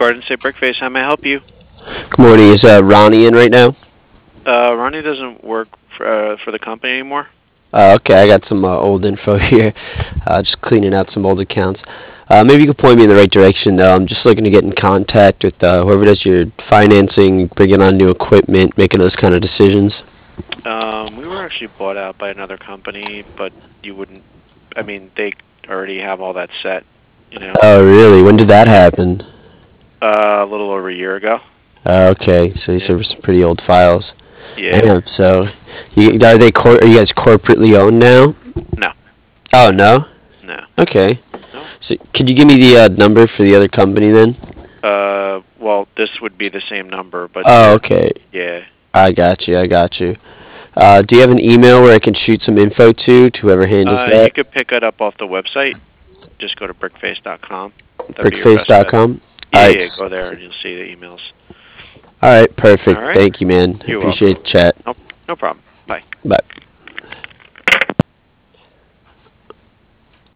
Garden State Brickface. How may I help you? Good morning. Is Ronnie in right now? Ronnie doesn't work for the company anymore. Okay, I got some old info here. Just cleaning out some old accounts. Maybe you could point me in the right direction. I'm just looking to get in contact with whoever does your financing, bringing on new equipment, making those kind of decisions. We were actually bought out by another company, but you wouldn't. I mean, they already have all that set. You know, Oh, really? When did that happen? a little over a year ago. Okay, so these Yeah. are some pretty old files. Yeah. Damn. So, are you guys corporately owned now? No. Oh no. No. Okay. No. So, could you give me the number for the other company then? Well, this would be the same number, but Oh, okay. yeah. I got you. I got you. Do you have an email where I can shoot some info to whoever handles You that? could pick it up off the website. Just go to brickface.com. That'd be your best bet. Brickface.com. All Yeah, right. yeah. Go there and you'll see the emails. All right. All Perfect. right. Thank you, man. You're welcome. Appreciate the chat. No problem. Bye. Bye.